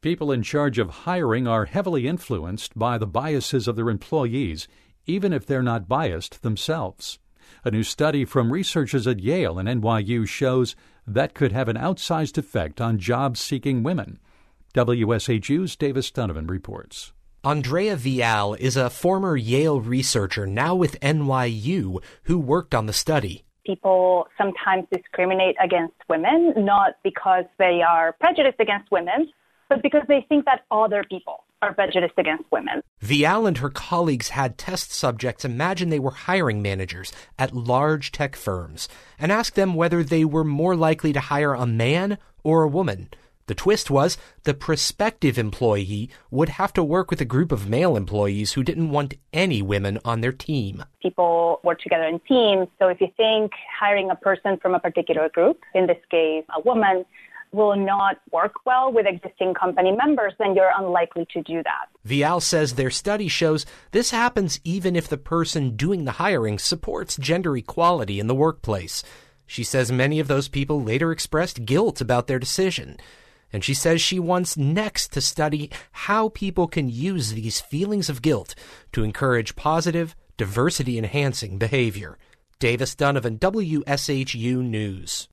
People in charge of hiring are heavily influenced by the biases of their employees, even if they're not biased themselves. A new study from researchers at Yale and NYU shows that could have an outsized effect on job-seeking women. WSHU's Davis Donovan reports. Andrea Vial is a former Yale researcher now with NYU who worked on the study. People sometimes discriminate against women, not because they are prejudiced against women, but because they think that other people are prejudiced against women. Vial and her colleagues had test subjects imagine they were hiring managers at large tech firms and asked them whether they were more likely to hire a man or a woman. The twist was the prospective employee would have to work with a group of male employees who didn't want any women on their team. People work together in teams, so if you think hiring a person from a particular group, in this case a woman, will not work well with existing company members, then you're unlikely to do that. Vial says their study shows this happens even if the person doing the hiring supports gender equality in the workplace. She says many of those people later expressed guilt about their decision. And she says she wants next to study how people can use these feelings of guilt to encourage positive, diversity-enhancing behavior. Davis Donovan, WSHU News.